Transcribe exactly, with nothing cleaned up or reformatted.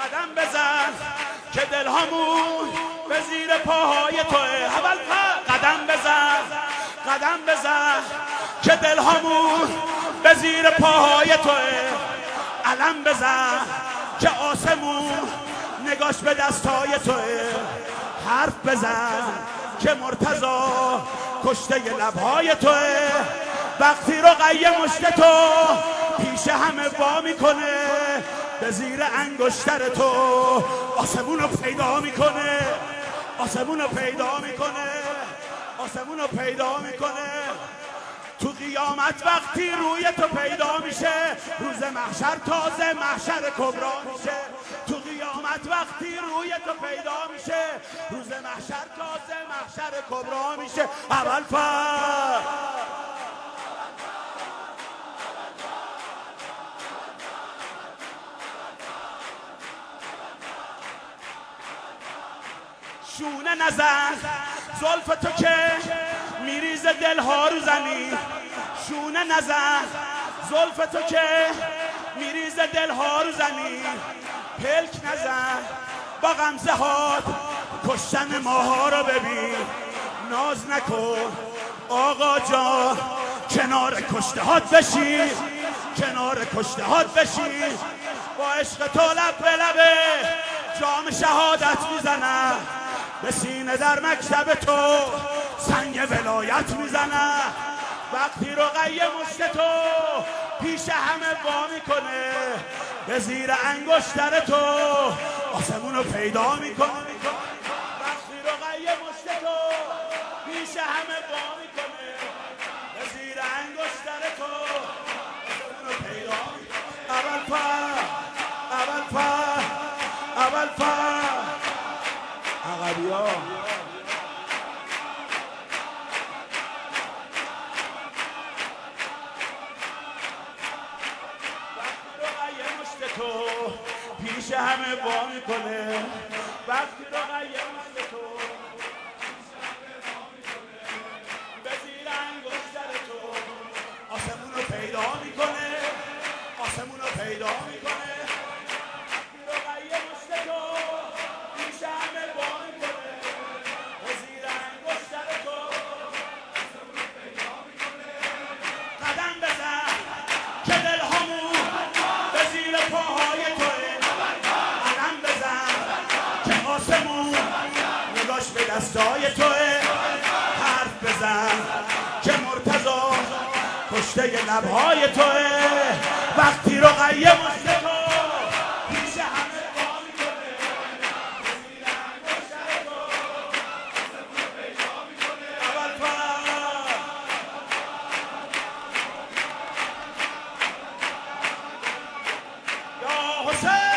قدم بزن که دلهامون به زیر پاهای توه. اول پا قدم بزن قدم بزن که دلهامون به زیر پاهای توه. علم بزن که آسمون نگاش به دستای توه. حرف بزن که مرتضی کشته لبهای توه. وقتی رقیه مشت تو پیش همه وا میکنه به زیر انگشتر تو آسمون رو پیدا میکنه آسمون رو پیدا میکنه آسمون رو پیدا میکنه. تو قیامت وقتی روی تو پیدا میشه روز محشر تازه محشر کبرا میشه. تو قیامت وقتی روی تو پیدا میشه روز محشر تازه محشر کبرا میشه. اول فر شونه نزن زلف تو که میریز دلها رو زمین. شونه نزن زلف تو که میریز دلها رو زمین. پلک نزن با غمزه هات کشتن ماها رو ببین. ناز نکن آقا جان کنار کشته هات بشین کنار کشته هات بشین. با عشق تو لب به لبه جام شهادت میزنم به سینه در مکتب تو سنگ ولایت میزنم. وقتی رقیه مشت تو پیش همه وا میکنه به زیر انگشتر تو آسمون رو پیدا میکنه. وقتی رقیه مشت تو پیش همه وا میکنه به زیر انگشتر تو آسمون رو پیدا میکنه. اول پر اول پر اول پر عقبی ها تو پیش همه وا میکنه. وقتی رقیه مشت تو به زیر انگشتر تو آسمون رو پیدا میکنه آسمون رو پیدا میکنه. وقتی رقیه مشت تو پیش همه وا میکنه به زیر انگشتر تو آسمون رو پیدا میکنه. قدم بزن که دلهامون به زیر پاهای توه. علم بزن که آسمون نگاش به دستای توه. حرف بزن که مرتضی کشته لبهای توه. وقتی رقیه مشت تو پیش همه وا میکنه به زیر انگشتر تو آسمون رو پیدا میکنه. اول پر یا حسین